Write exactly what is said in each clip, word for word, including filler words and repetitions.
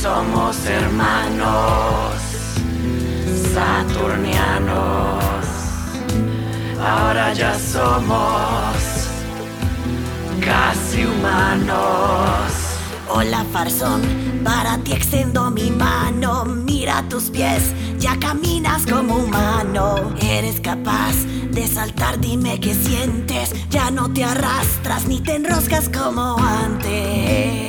somos hermanos saturnianos. Ahora ya somos casi humanos. Hola Farsón, para ti extiendo mi mano. Mira tus pies, ya caminas como humano. Eres capaz de saltar, dime qué sientes. Ya no te arrastras ni te enroscas como antes.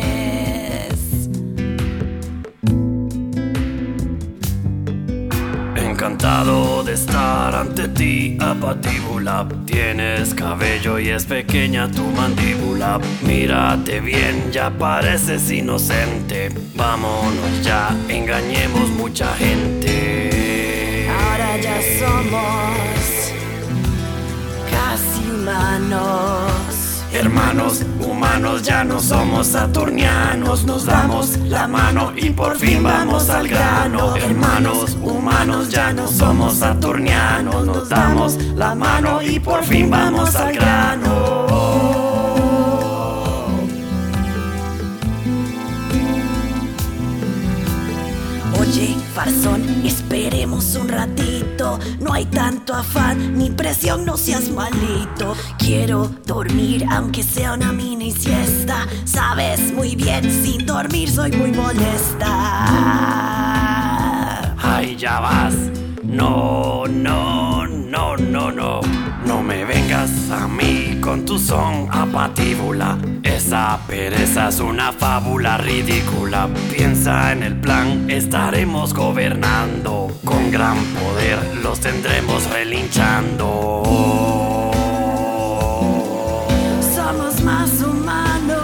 Encantado de estar ante ti, apatíbula. Tienes cabello y es pequeña tu mandíbula. Mírate bien, ya pareces inocente. Vámonos ya, engañemos mucha gente. Ahora ya somos casi humanos. Hermanos humanos, ya no somos saturnianos. Nos damos la mano y por fin vamos al grano. Hermanos humanos, ya no somos saturnianos. Nos damos la mano y por fin vamos al grano. Oye, Farsón, esperemos un ratito. No hay tanto afán ni presión, no seas malito. Quiero dormir aunque sea una mini siesta. Sabes muy bien, sin dormir soy muy molesta. Ay, ya vas. No, no, no, no, no. No me vengas a mí con tu son apatíbula. Esa pereza es una fábula ridícula. Piensa en el plan, estaremos gobernando. Con gran poder los tendremos relinchando. Somos más humanos.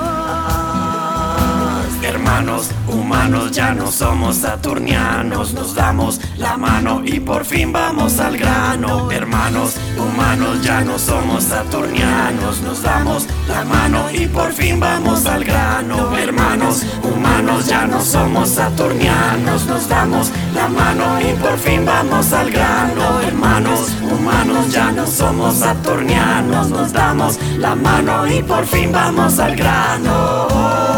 Hermanos humanos, ya no somos saturnianos. Nos damos la mano y por fin vamos al grano. Hermanos humanos, ya no somos saturnianos. Nos damos la mano y por fin vamos al grano. Hermanos humanos, ya no somos saturnianos. Nos damos la mano y por fin vamos al grano. Hermanos humanos, ya no somos saturnianos. Nos damos la mano y por fin vamos al grano.